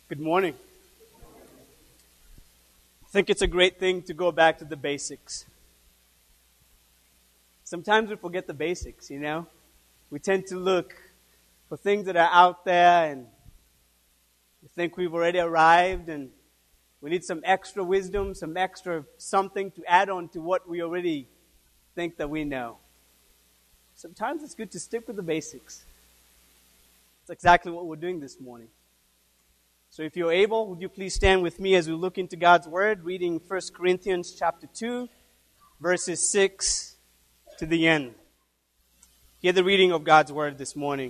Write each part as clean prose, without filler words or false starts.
Good morning. I think it's a great thing to go back to the basics. Sometimes we forget the basics, We tend to look for things that are out there and we think we've already arrived and we need some extra wisdom, some extra something to add on to what we already think that we know. Sometimes it's good to stick with the basics. That's exactly what we're doing this morning. So if you're able, would you please stand with me as we look into God's Word, reading 1 Corinthians chapter 2, verses 6 to the end. Hear the reading of God's Word this morning.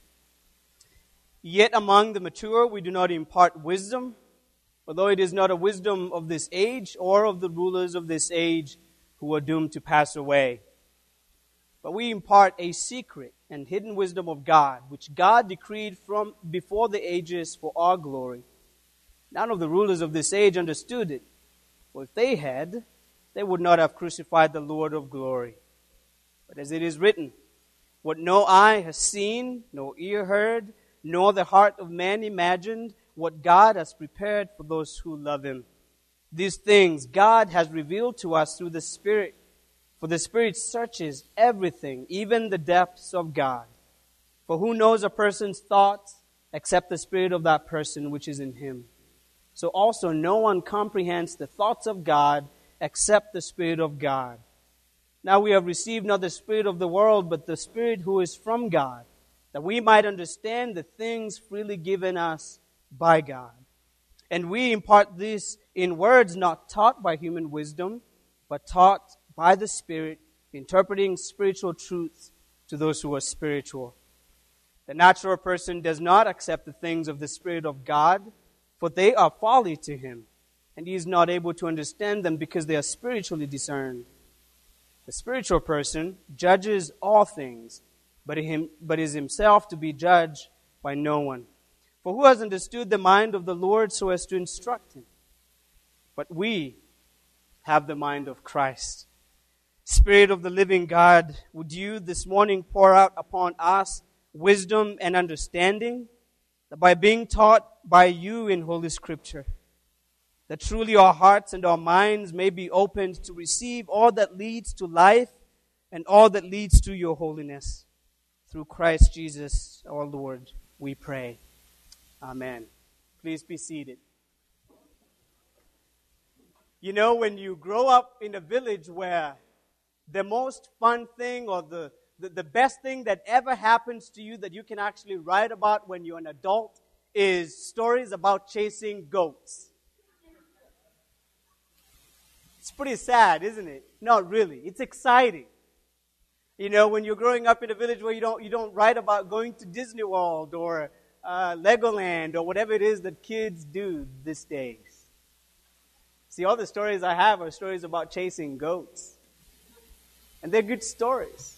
Yet among the mature we do not impart wisdom, although it is not a wisdom of this age or of the rulers of this age who are doomed to pass away. But we impart a secret and hidden wisdom of God, which God decreed from before the ages for our glory. None of the rulers of this age understood it, for if they had, they would not have crucified the Lord of glory. But as it is written, what no eye has seen, no ear heard, nor the heart of man imagined, what God has prepared for those who love Him. These things God has revealed to us through the Spirit. For the Spirit searches everything, even the depths of God. For who knows a person's thoughts except the spirit of that person which is in him? So also no one comprehends the thoughts of God except the Spirit of God. Now we have received not the spirit of the world, but the Spirit who is from God, that we might understand the things freely given us by God. And we impart this in words not taught by human wisdom, but taught by the Spirit, interpreting spiritual truths to those who are spiritual. The natural person does not accept the things of the Spirit of God, for they are folly to him, and he is not able to understand them because they are spiritually discerned. The spiritual person judges all things, but is himself to be judged by no one. For who has understood the mind of the Lord so as to instruct him? But we have the mind of Christ. Spirit of the living God, would you this morning pour out upon us wisdom and understanding, that by being taught by you in Holy Scripture, that truly our hearts and our minds may be opened to receive all that leads to life and all that leads to your holiness. Through Christ Jesus our Lord, we pray. Amen. Please be seated. When you grow up in a village where the most fun thing or the best thing that ever happens to you that you can actually write about when you're an adult is stories about chasing goats. It's pretty sad, isn't it? Not really. It's exciting. When you're growing up in a village where you don't write about going to Disney World or Legoland or whatever it is that kids do these days. See, all the stories I have are stories about chasing goats. And they're good stories.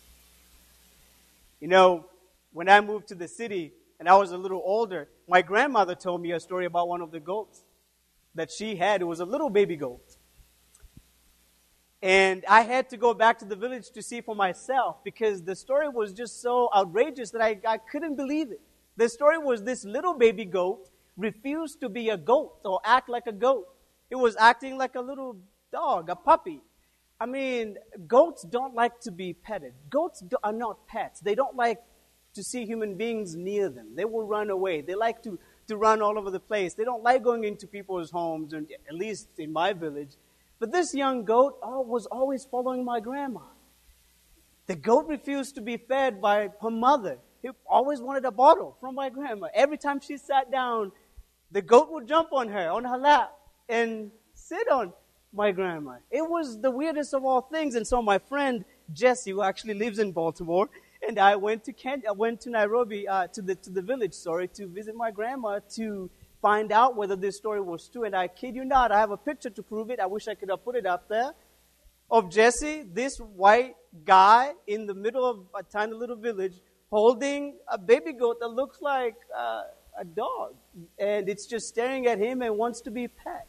When I moved to the city and I was a little older, my grandmother told me a story about one of the goats that she had. It was a little baby goat. And I had to go back to the village to see for myself because the story was just so outrageous that I couldn't believe it. The story was this little baby goat refused to be a goat or act like a goat. It was acting like a little dog, a puppy. Goats don't like to be petted. Goats are not pets. They don't like to see human beings near them. They will run away. They like to run all over the place. They don't like going into people's homes, and at least in my village. But this young goat was always following my grandma. The goat refused to be fed by her mother. He always wanted a bottle from my grandma. Every time she sat down, the goat would jump on her lap, and sit on my grandma. It was the weirdest of all things. And so my friend Jesse, who actually lives in Baltimore, and I went to Nairobi to the village, to visit my grandma to find out whether this story was true. And I kid you not, I have a picture to prove it. I wish I could have put it up there. Of Jesse, this white guy in the middle of a tiny little village, holding a baby goat that looks like a dog, and it's just staring at him and wants to be pet.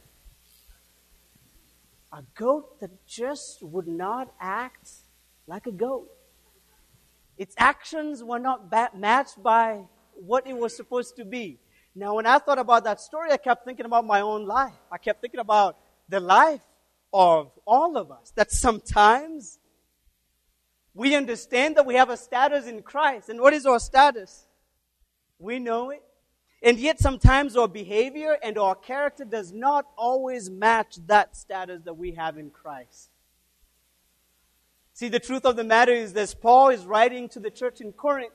A goat that just would not act like a goat. Its actions were not matched by what it was supposed to be. Now, when I thought about that story, I kept thinking about my own life. I kept thinking about the life of all of us. That sometimes we understand that we have a status in Christ. And what is our status? We know it. And yet sometimes our behavior and our character does not always match that status that we have in Christ. See, the truth of the matter is this: Paul is writing to the church in Corinth.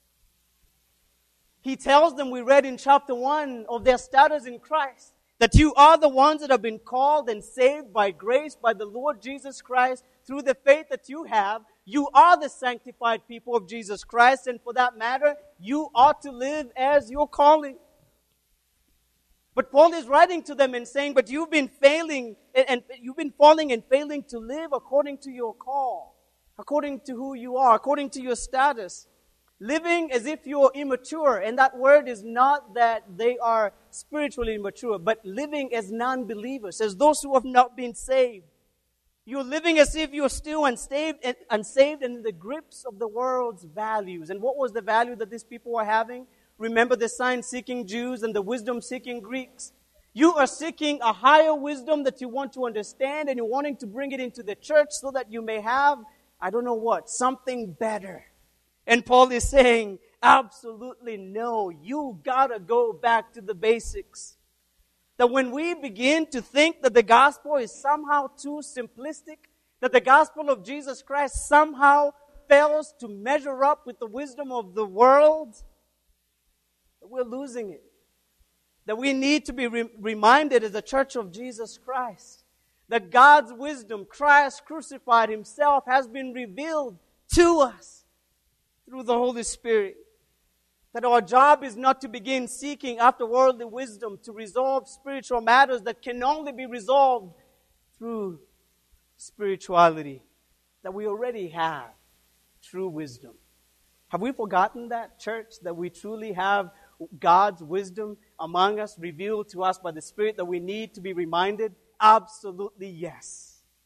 He tells them, we read in chapter 1 of their status in Christ, that you are the ones that have been called and saved by grace by the Lord Jesus Christ through the faith that you have. You are the sanctified people of Jesus Christ, and for that matter, you ought to live as your calling. But Paul is writing to them and saying, but you've been failing, and you've been falling and failing to live according to your call, according to who you are, according to your status. Living as if you're immature, and that word is not that they are spiritually immature, but living as non-believers, as those who have not been saved. You're living as if you're still unsaved and in the grips of the world's values. And what was the value that these people were having? Remember the sign-seeking Jews and the wisdom-seeking Greeks? You are seeking a higher wisdom that you want to understand, and you're wanting to bring it into the church so that you may have, I don't know what, something better. And Paul is saying, absolutely no, you gotta go back to the basics. That when we begin to think that the gospel is somehow too simplistic, that the gospel of Jesus Christ somehow fails to measure up with the wisdom of the world, that we're losing it. That we need to be reminded as a church of Jesus Christ that God's wisdom, Christ crucified Himself, has been revealed to us through the Holy Spirit. That our job is not to begin seeking after worldly wisdom to resolve spiritual matters that can only be resolved through spirituality. That we already have true wisdom. Have we forgotten that, church? That we truly have God's wisdom among us, revealed to us by the Spirit, that we need to be reminded? Absolutely yes.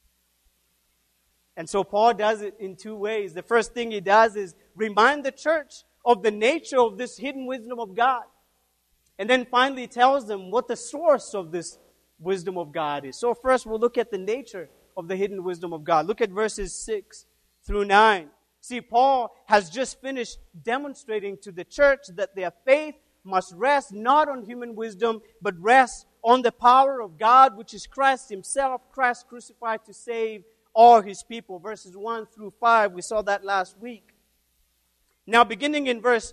And so Paul does it in two ways. The first thing he does is remind the church of the nature of this hidden wisdom of God. And then finally tells them what the source of this wisdom of God is. So first we'll look at the nature of the hidden wisdom of God. Look at verses 6 through 9. See, Paul has just finished demonstrating to the church that their faith must rest not on human wisdom, but rest on the power of God, which is Christ Himself, Christ crucified to save all His people. Verses 1 through 5, we saw that last week. Now, beginning in verse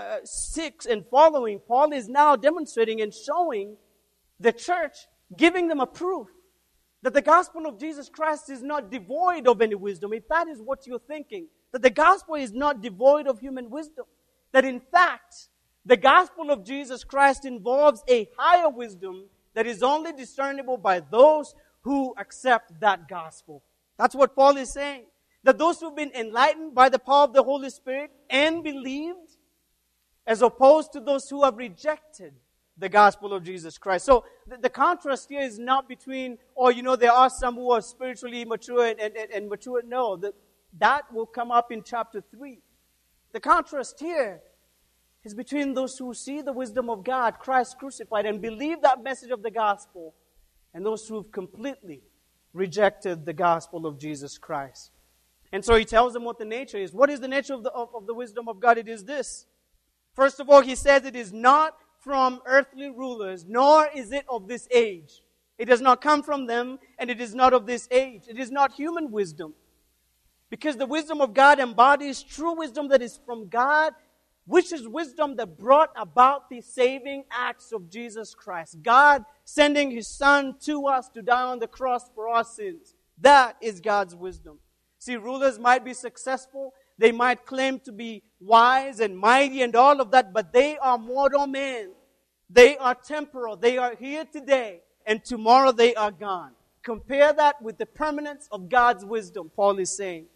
6 and following, Paul is now demonstrating and showing the church, giving them a proof that the gospel of Jesus Christ is not devoid of any wisdom. If that is what you're thinking, that the gospel is not devoid of human wisdom, that in fact, the gospel of Jesus Christ involves a higher wisdom that is only discernible by those who accept that gospel. That's what Paul is saying. That those who've been enlightened by the power of the Holy Spirit and believed, as opposed to those who have rejected the gospel of Jesus Christ. So the contrast here is not between, there are some who are spiritually immature and mature. No, that will come up in chapter 3. The contrast here is between those who see the wisdom of God, Christ crucified, and believe that message of the gospel, and those who have completely rejected the gospel of Jesus Christ. And so he tells them what the nature is. What is the nature of the wisdom of God? It is this. First of all, he says it is not from earthly rulers, nor is it of this age. It does not come from them, and it is not of this age. It is not human wisdom. Because the wisdom of God embodies true wisdom that is from God, which is wisdom that brought about the saving acts of Jesus Christ. God sending His Son to us to die on the cross for our sins. That is God's wisdom. See, rulers might be successful. They might claim to be wise and mighty and all of that, but they are mortal men. They are temporal. They are here today, and tomorrow they are gone. Compare that with the permanence of God's wisdom, Paul is saying.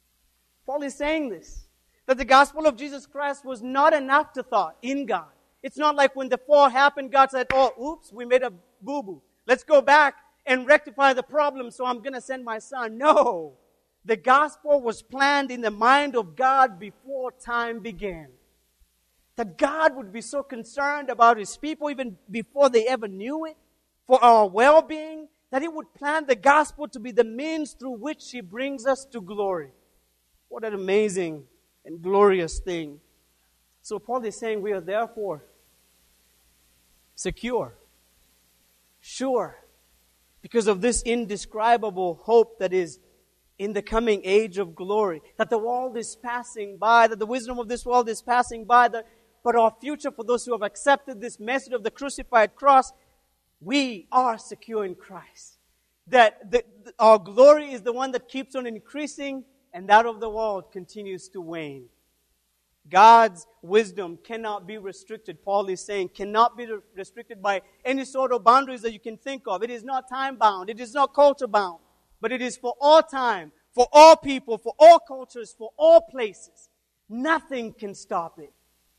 Paul is saying this, that the gospel of Jesus Christ was not an afterthought in God. It's not like when the fall happened, God said, oops, we made a boo-boo. Let's go back and rectify the problem, so I'm going to send my Son. No. The gospel was planned in the mind of God before time began. That God would be so concerned about His people even before they ever knew it, for our well-being, that He would plan the gospel to be the means through which He brings us to glory. What an amazing and glorious thing. So Paul is saying we are therefore secure, sure, because of this indescribable hope that is in the coming age of glory, that the world is passing by, that the wisdom of this world is passing by, but our future for those who have accepted this message of the crucified cross, we are secure in Christ. That our glory is the one that keeps on increasing, and that of the world continues to wane. God's wisdom cannot be restricted. Paul is saying cannot be restricted by any sort of boundaries that you can think of. It is not time-bound. It is not culture-bound. But it is for all time, for all people, for all cultures, for all places. Nothing can stop it.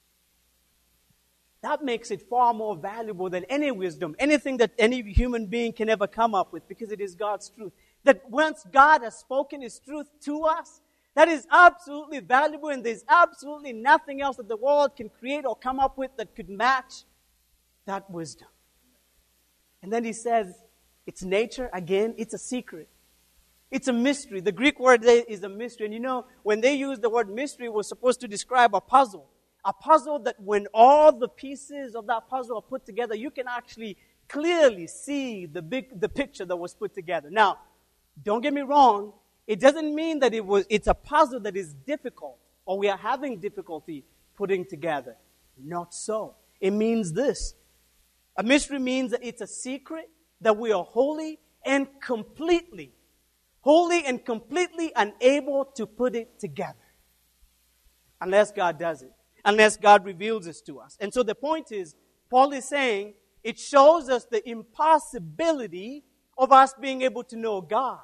That makes it far more valuable than any wisdom, anything that any human being can ever come up with, because it is God's truth. That once God has spoken His truth to us, that is absolutely valuable, and there's absolutely nothing else that the world can create or come up with that could match that wisdom. And then he says, its nature, again, it's a secret. It's a mystery. The Greek word there is a mystery. And you know, when they use the word mystery, it was supposed to describe a puzzle. A puzzle that when all the pieces of that puzzle are put together, you can actually clearly see the picture that was put together. Now, don't get me wrong. It doesn't mean that it's a puzzle that is difficult or we are having difficulty putting together. Not so. It means this. A mystery means that it's a secret, that we are wholly and completely unable to put it together. Unless God does it. Unless God reveals this to us. And so the point is, Paul is saying, it shows us the impossibility of us being able to know God.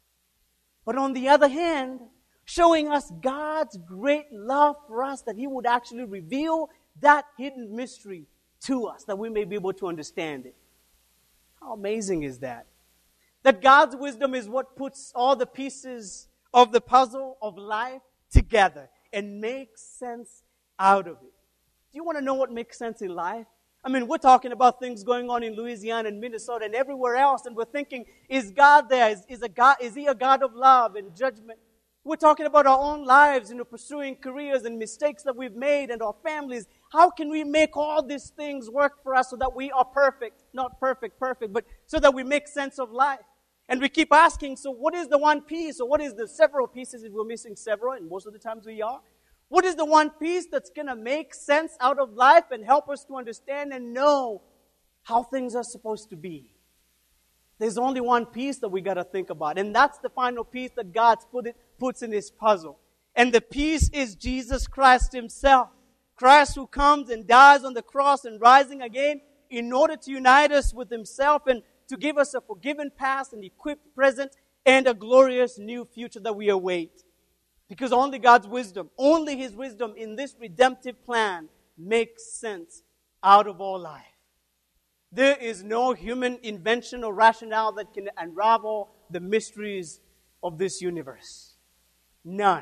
But on the other hand, showing us God's great love for us, that He would actually reveal that hidden mystery to us, that we may be able to understand it. How amazing is that? That God's wisdom is what puts all the pieces of the puzzle of life together and makes sense out of it. Do you want to know what makes sense in life? I mean, we're talking about things going on in Louisiana and Minnesota and everywhere else, and we're thinking, is God there? Is He a God of love and judgment? We're talking about our own lives, pursuing careers and mistakes that we've made and our families. How can we make all these things work for us so that we are perfect? Not perfect, but so that we make sense of life. And we keep asking, so what is the one piece, or what is the several pieces if we're missing several, and most of the times we are? What is the one piece that's going to make sense out of life and help us to understand and know how things are supposed to be? There's only one piece that we got to think about. And that's the final piece that God puts in His puzzle. And the piece is Jesus Christ Himself. Christ who comes and dies on the cross and rising again in order to unite us with Himself and to give us a forgiven past, an equipped present, and a glorious new future that we await. Because only God's wisdom, only His wisdom in this redemptive plan makes sense out of all life. There is no human invention or rationale that can unravel the mysteries of this universe. None.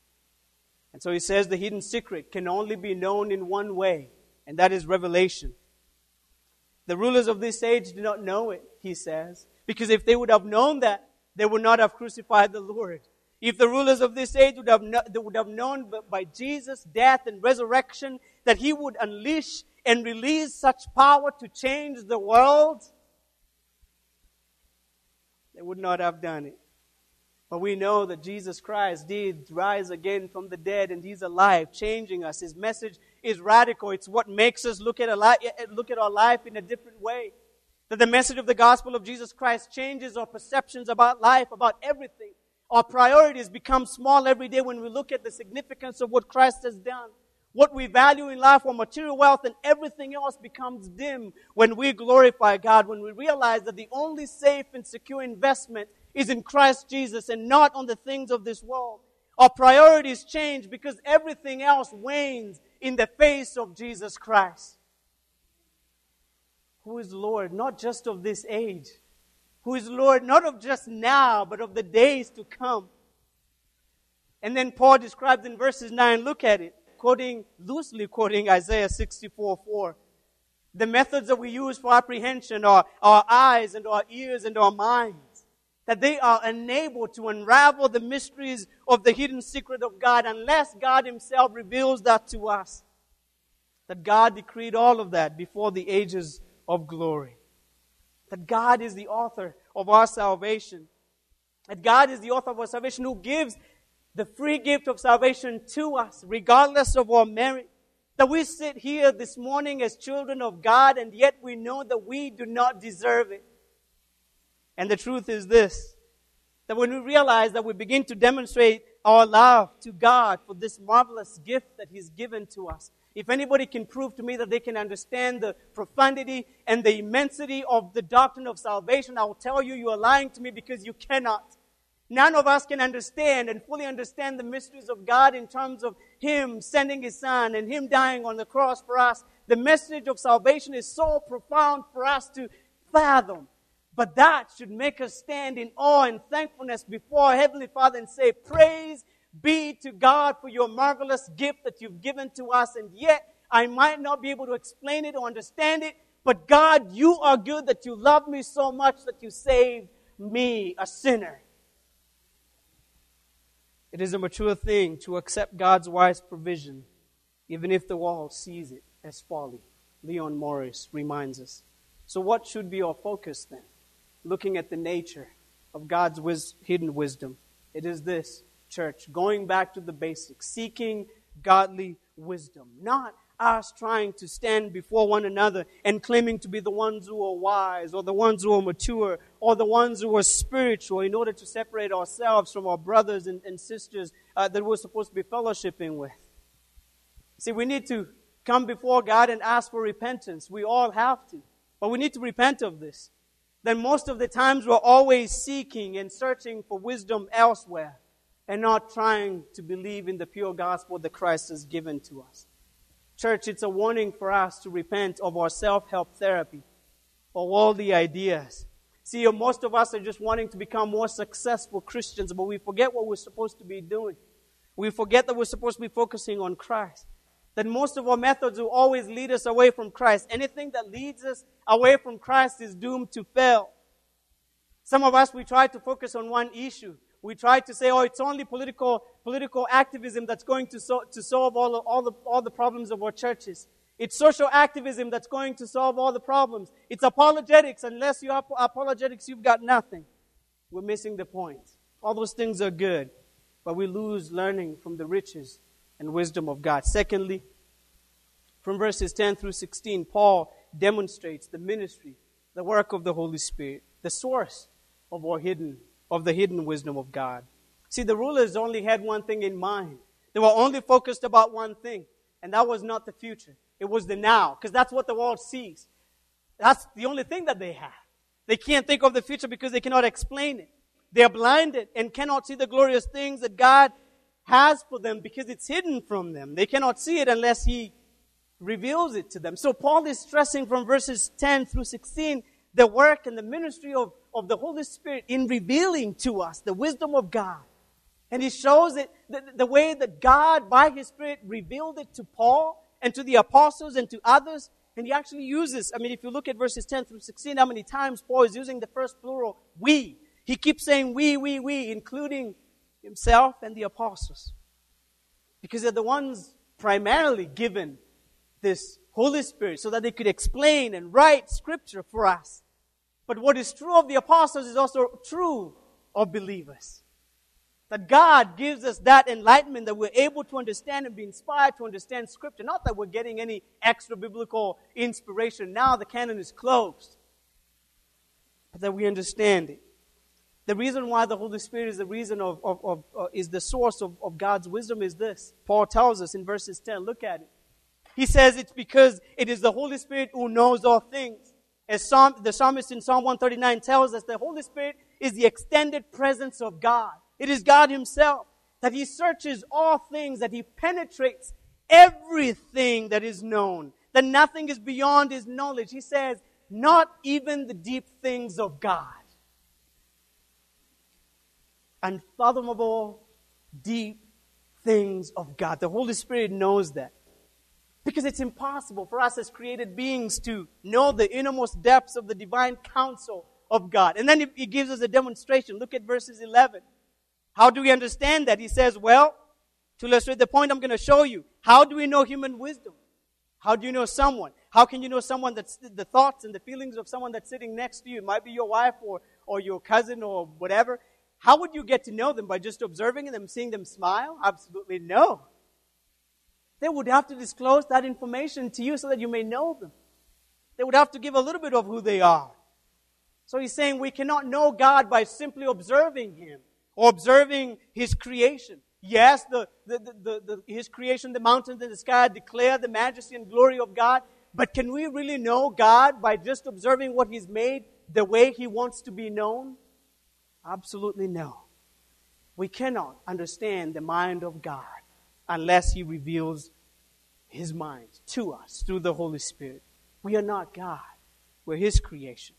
And so he says the hidden secret can only be known in one way, and that is revelation. The rulers of this age do not know it, he says, because if they would have known that, they would not have crucified the Lord. If the rulers of this age would have known by Jesus' death and resurrection that He would unleash and release such power to change the world, they would not have done it. But we know that Jesus Christ did rise again from the dead, and He's alive, changing us. His message is radical. It's what makes us look at our life in a different way. That the message of the gospel of Jesus Christ changes our perceptions about life, about everything. Our priorities become small every day when we look at the significance of what Christ has done. What we value in life, our material wealth, and everything else becomes dim when we glorify God, when we realize that the only safe and secure investment is in Christ Jesus and not on the things of this world. Our priorities change because everything else wanes in the face of Jesus Christ, who is Lord not just of this age, who is Lord not of just now, but of the days to come. And then Paul describes in verses 9, look at it, loosely quoting Isaiah 64:4. The methods that we use for apprehension are our eyes and our ears and our minds. That they are unable to unravel the mysteries of the hidden secret of God unless God Himself reveals that to us. That God decreed all of that before the ages of glory. That God is the author of our salvation. That God is the author of our salvation who gives the free gift of salvation to us regardless of our merit. That we sit here this morning as children of God and yet we know that we do not deserve it. And the truth is this, that when we realize that we begin to demonstrate our love to God for this marvelous gift that He's given to us. If anybody can prove to me that they can understand the profundity and the immensity of the doctrine of salvation, I will tell you, you are lying to me because you cannot. None of us can understand and fully understand the mysteries of God in terms of Him sending His Son and Him dying on the cross for us. The message of salvation is so profound for us to fathom. But that should make us stand in awe and thankfulness before our Heavenly Father and say, praise be to God for your marvelous gift that you've given to us. And yet, I might not be able to explain it or understand it, but God, you are good that you love me so much that you saved me, a sinner. It is a mature thing to accept God's wise provision, even if the world sees it as folly. Leon Morris reminds us. So what should be our focus then? Looking at the nature of God's hidden wisdom. It is this, church, going back to the basics, seeking godly wisdom. Not us trying to stand before one another and claiming to be the ones who are wise or the ones who are mature or the ones who are spiritual in order to separate ourselves from our brothers and sisters that we're supposed to be fellowshipping with. See, we need to come before God and ask for repentance. We all have to. But we need to repent of this. Then most of the times we're always seeking and searching for wisdom elsewhere and not trying to believe in the pure gospel that Christ has given to us. Church, it's a warning for us to repent of our self-help therapy, of all the ideas. See, most of us are just wanting to become more successful Christians, but we forget what we're supposed to be doing. We forget that we're supposed to be focusing on Christ. That most of our methods will always lead us away from Christ. Anything that leads us away from Christ is doomed to fail. Some of us, we try to focus on one issue. We try to say, it's only political activism that's going to solve all the problems of our churches. It's social activism that's going to solve all the problems. It's apologetics. Unless you have apologetics, you've got nothing. We're missing the point. All those things are good, but we lose learning from the riches and wisdom of God. Secondly, from verses 10 through 16, Paul demonstrates the ministry, the work of the Holy Spirit, the source of the hidden wisdom of God. See, the rulers only had one thing in mind. They were only focused about one thing, and that was not the future. It was the now, because that's what the world sees. That's the only thing that they have. They can't think of the future because they cannot explain it. They are blinded and cannot see the glorious things that God has for them because it's hidden from them. They cannot see it unless He reveals it to them. So Paul is stressing from verses 10 through 16 the work and the ministry of the Holy Spirit in revealing to us the wisdom of God. And he shows it the way that God, by His Spirit, revealed it to Paul and to the apostles and to others. And he actually uses, if you look at verses 10 through 16, how many times Paul is using the first plural, we. He keeps saying we, including himself and the apostles. Because they're the ones primarily given this Holy Spirit so that they could explain and write Scripture for us. But what is true of the apostles is also true of believers. That God gives us that enlightenment that we're able to understand and be inspired to understand Scripture. Not that we're getting any extra biblical inspiration. Now the canon is closed. But that we understand it. The reason why the Holy Spirit is the reason is the source of God's wisdom is this. Paul tells us in verses 10, look at it. He says it's because it is the Holy Spirit who knows all things. As the psalmist in Psalm 139 tells us, the Holy Spirit is the extended presence of God. It is God Himself, that He searches all things, that He penetrates everything that is known, that nothing is beyond His knowledge. He says, not even the deep things of God. Unfathomable, deep, things of God. The Holy Spirit knows that. Because it's impossible for us as created beings to know the innermost depths of the divine counsel of God. And then He gives us a demonstration. Look at verses 11. How do we understand that? He says, well, to illustrate the point I'm going to show you, how do we know human wisdom? How do you know someone? How can you know someone that's the thoughts and the feelings of someone that's sitting next to you? It might be your wife or your cousin or whatever. How would you get to know them? By just observing them, seeing them smile? Absolutely no. They would have to disclose that information to you so that you may know them. They would have to give a little bit of who they are. So He's saying we cannot know God by simply observing Him or observing His creation. Yes, His creation, the mountains and the sky declare the majesty and glory of God. But can we really know God by just observing what He's made the way He wants to be known? Absolutely no. We cannot understand the mind of God unless He reveals His mind to us through the Holy Spirit. We are not God. We're His creation.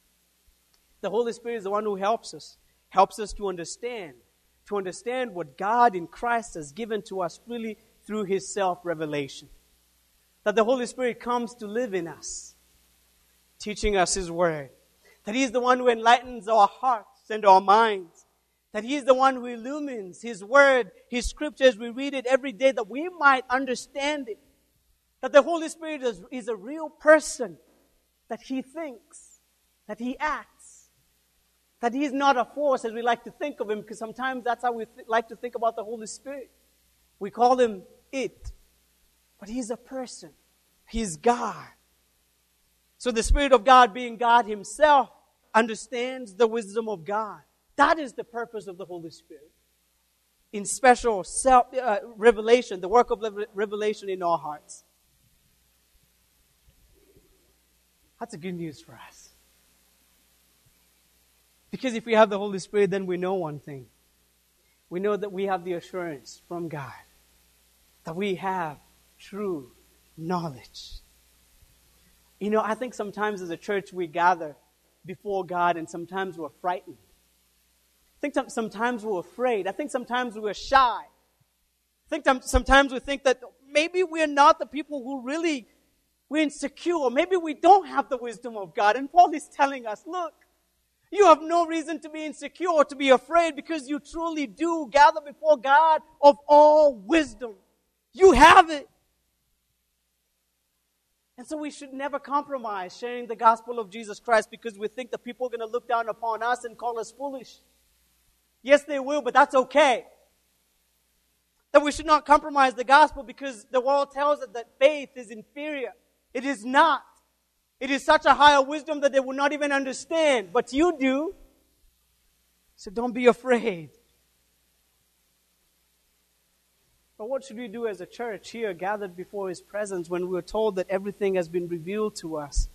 The Holy Spirit is the one who helps us to understand what God in Christ has given to us freely through His self-revelation. That the Holy Spirit comes to live in us, teaching us His Word. That He is the one who enlightens our hearts and our minds. That He is the one who illumines His Word, His Scriptures. We read it every day that we might understand it. That the Holy Spirit is a real person. That He thinks. That He acts. That He is not a force as we like to think of Him, because sometimes that's how we like to think about the Holy Spirit. We call Him it. But He's a person. He's God. So the Spirit of God, being God Himself, understands the wisdom of God. That is the purpose of the Holy Spirit. In special revelation, the work of revelation in our hearts. That's a good news for us. Because if we have the Holy Spirit, then we know one thing. We know that we have the assurance from God that we have true knowledge. You know, I think sometimes as a church we gather before God and sometimes we're frightened. I think sometimes we're afraid. I think sometimes we're shy. I think sometimes we think that maybe we're not the people who really, we're insecure. Maybe we don't have the wisdom of God. And Paul is telling us, look, you have no reason to be insecure or to be afraid because you truly do gather before God of all wisdom. You have it. And so we should never compromise sharing the gospel of Jesus Christ because we think that people are going to look down upon us and call us foolish. Yes, they will, but that's okay. That we should not compromise the gospel because the world tells us that faith is inferior. It is not. It is such a higher wisdom that they will not even understand. But you do. So don't be afraid. But what should we do as a church here gathered before His presence when we are told that everything has been revealed to us?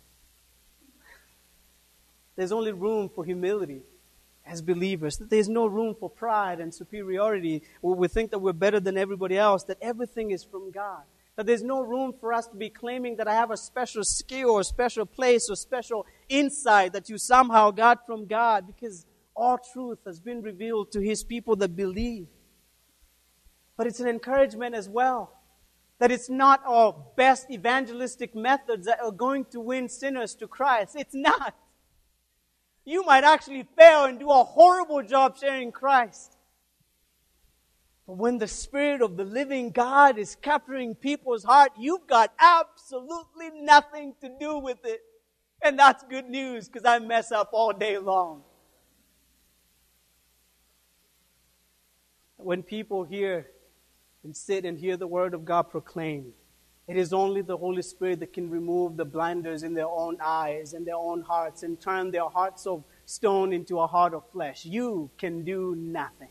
There's only room for humility as believers. That there's no room for pride and superiority where we think that we're better than everybody else. That everything is from God. That there's no room for us to be claiming that I have a special skill or special place or special insight that you somehow got from God, because all truth has been revealed to His people that believe. But it's an encouragement as well. That it's not our best evangelistic methods that are going to win sinners to Christ. It's not. You might actually fail and do a horrible job sharing Christ. But when the Spirit of the living God is capturing people's heart, you've got absolutely nothing to do with it. And that's good news because I mess up all day long. When people hear and sit and hear the Word of God proclaimed, it is only the Holy Spirit that can remove the blinders in their own eyes and their own hearts and turn their hearts of stone into a heart of flesh. You can do nothing.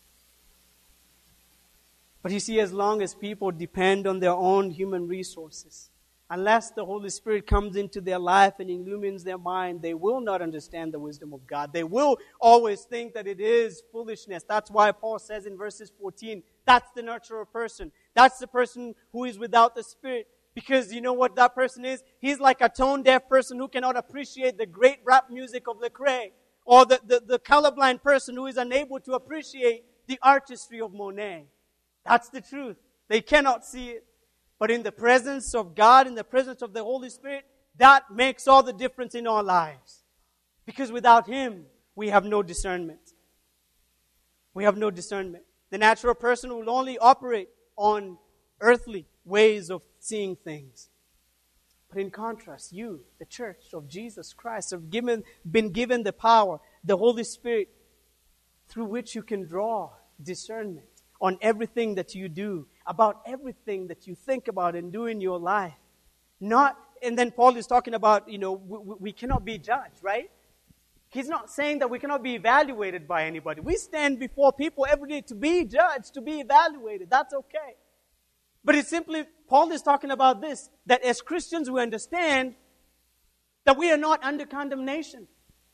But you see, as long as people depend on their own human resources, unless the Holy Spirit comes into their life and illumines their mind, they will not understand the wisdom of God. They will always think that it is foolishness. That's why Paul says in verses 14, that's the nurturer person. That's the person who is without the Spirit. Because you know what that person is? He's like a tone-deaf person who cannot appreciate the great rap music of Lecrae. Or the colorblind person who is unable to appreciate the artistry of Monet. That's the truth. They cannot see it. But in the presence of God, in the presence of the Holy Spirit, that makes all the difference in our lives. Because without Him, we have no discernment. We have no discernment. The natural person will only operate on earthly ways of seeing things. But in contrast, you, the church of Jesus Christ, have been given the power, the Holy Spirit, through which you can draw discernment on everything that you do, about everything that you think about and do in your life. And then Paul is talking about, we cannot be judged, right? He's not saying that we cannot be evaluated by anybody. We stand before people every day to be judged, to be evaluated. That's okay. But it's simply, Paul is talking about this, that as Christians we understand that we are not under condemnation.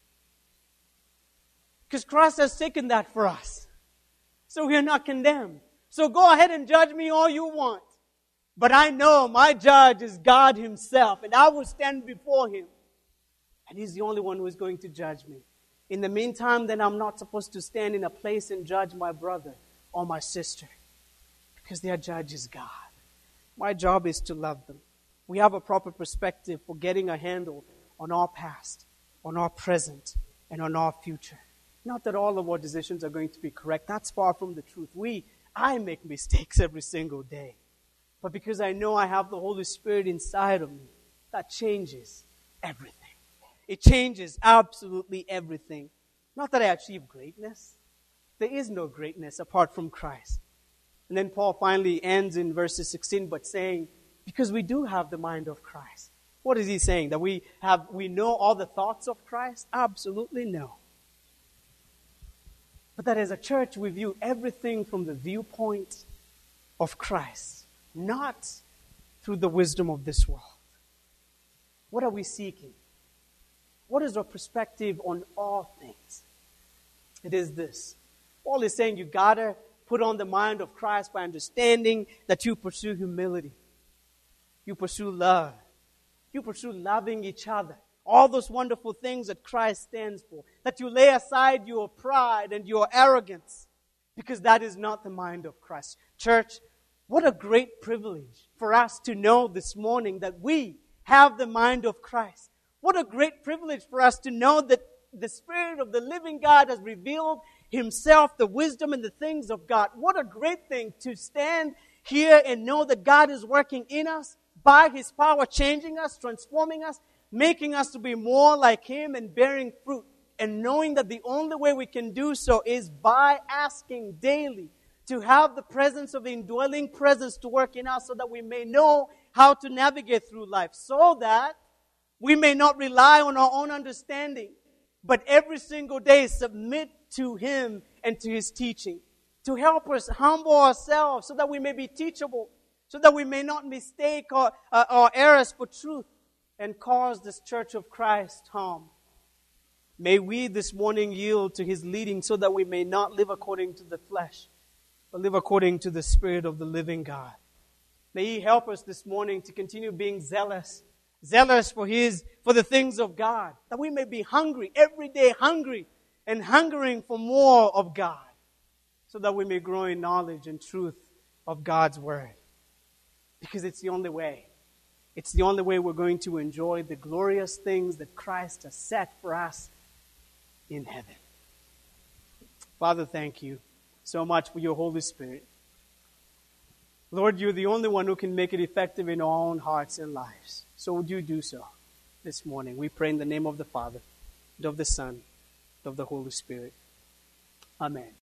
Because Christ has taken that for us. So we are not condemned. So go ahead and judge me all you want. But I know my judge is God Himself, and I will stand before Him. And He's the only one who is going to judge me. In the meantime, then I'm not supposed to stand in a place and judge my brother or my sister, because their judge is God. My job is to love them. We have a proper perspective for getting a handle on our past, on our present, and on our future. Not that all of our decisions are going to be correct. That's far from the truth. I make mistakes every single day. But because I know I have the Holy Spirit inside of me, that changes everything. It changes absolutely everything. Not that I achieve greatness. There is no greatness apart from Christ. And then Paul finally ends in verses 16 but saying, because we do have the mind of Christ. What is he saying? That we know all the thoughts of Christ? Absolutely no. But that as a church we view everything from the viewpoint of Christ, not through the wisdom of this world. What are we seeking? What is our perspective on all things? It is this. Paul is saying you gotta put on the mind of Christ by understanding that you pursue humility. You pursue love. You pursue loving each other. All those wonderful things that Christ stands for. That you lay aside your pride and your arrogance. Because that is not the mind of Christ. Church, what a great privilege for us to know this morning that we have the mind of Christ. What a great privilege for us to know that the Spirit of the living God has revealed Himself, the wisdom and the things of God. What a great thing to stand here and know that God is working in us by His power, changing us, transforming us, making us to be more like Him and bearing fruit. And knowing that the only way we can do so is by asking daily to have the presence of the indwelling presence to work in us so that we may know how to navigate through life. So that we may not rely on our own understanding, but every single day submit to Him and to His teaching. To help us humble ourselves so that we may be teachable, so that we may not mistake our errors for truth and cause this church of Christ harm. May we this morning yield to His leading so that we may not live according to the flesh, but live according to the Spirit of the living God. May He help us this morning to continue being zealous for the things of God, that we may be hungry, every day hungry, and hungering for more of God, so that we may grow in knowledge and truth of God's Word. Because it's the only way. It's the only way we're going to enjoy the glorious things that Christ has set for us in heaven. Father, thank You so much for Your Holy Spirit. Lord, You're the only one who can make it effective in our own hearts and lives. So would You do so this morning? We pray in the name of the Father, and of the Son, and of the Holy Spirit. Amen.